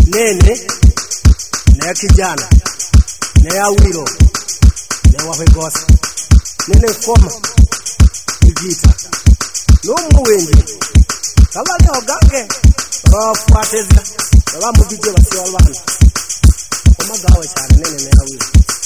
nene na kijana na ya wiro na wahegosa nene koma igita no mwenye kabali ogange bafuateza babamubije basiwa abantu omagawe cyane nene na ya wiro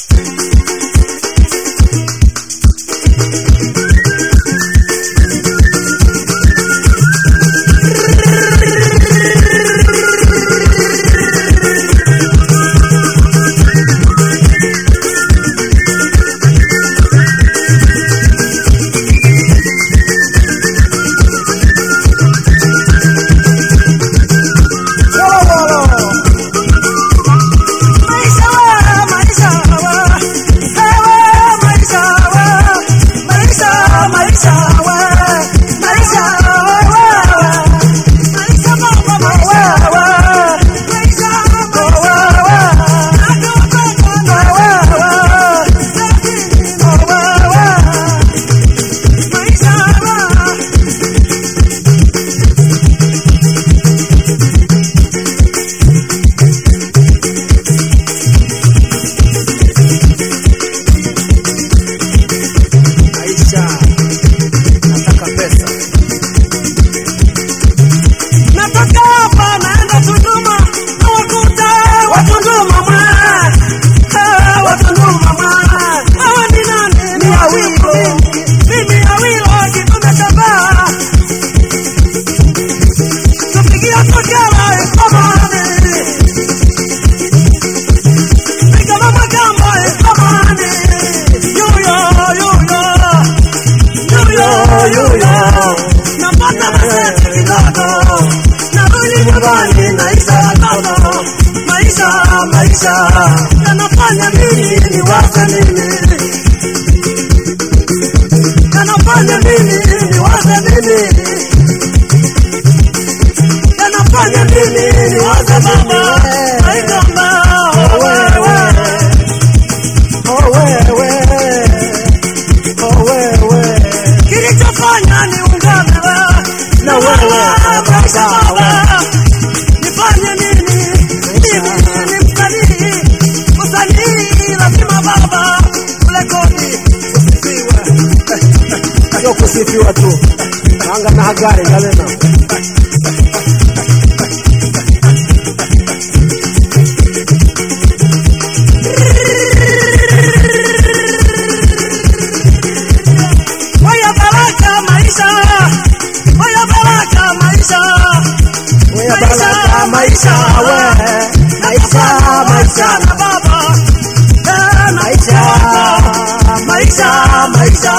Kanafanya nini niwaze nini? Kanafanya nini niwaze nini? Kanafanya nini niwaze baba? Aikamba wewe, oh wewe, oh wewe. Kilichofanya ni ungane na wewe baba. Nifanye nini? Kusifiwa tu anga na hagari galena waya baraka maisha waya baraka maisha waya baraka maisha we maisha maisha na baba maisha maisha maisha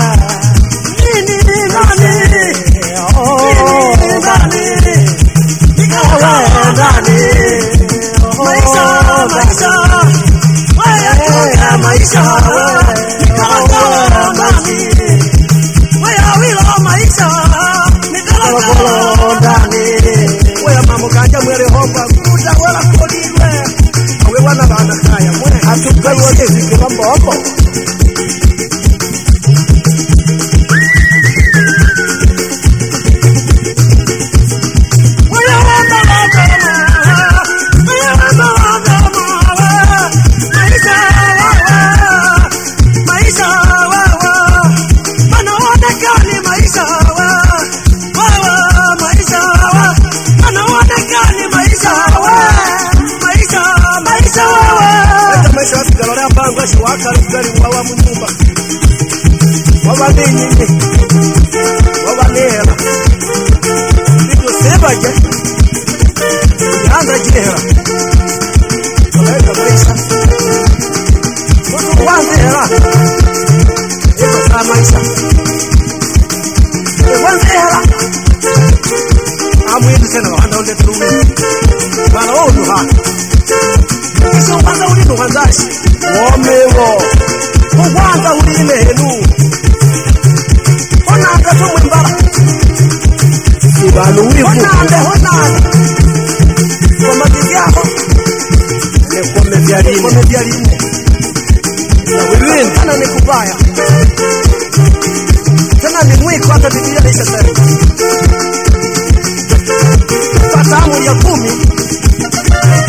tena ni mwiko hata Biblia inasema pata amri ya 10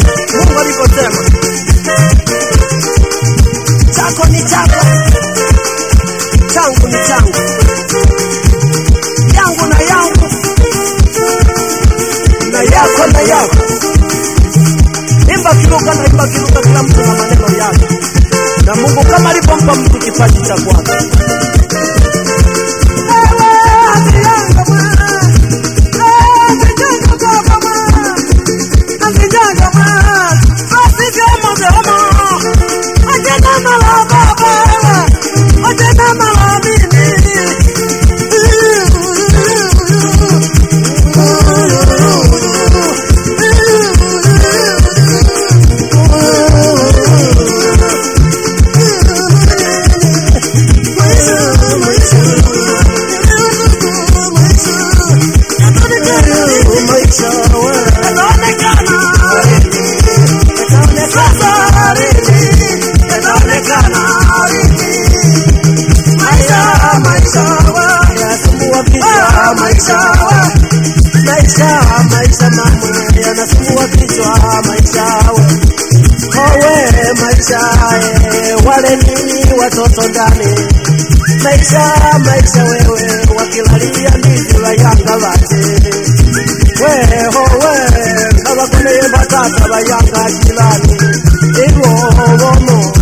nasema chako ni chako, changu ni changu, yangu na yangu, na yako na yako. Imba kiruka na imba kiruka, kila mtu na maneno yake, na Mungu kama alipompa mtu kipaji cha kwake. Maisha mambo yanasumbua kichwa, maisha maisha wale ni watoto ndani, maisha wewe wakilalia ndizi la Yanga bate wewe kama kwenye batata la Yanga jirani hivyo wono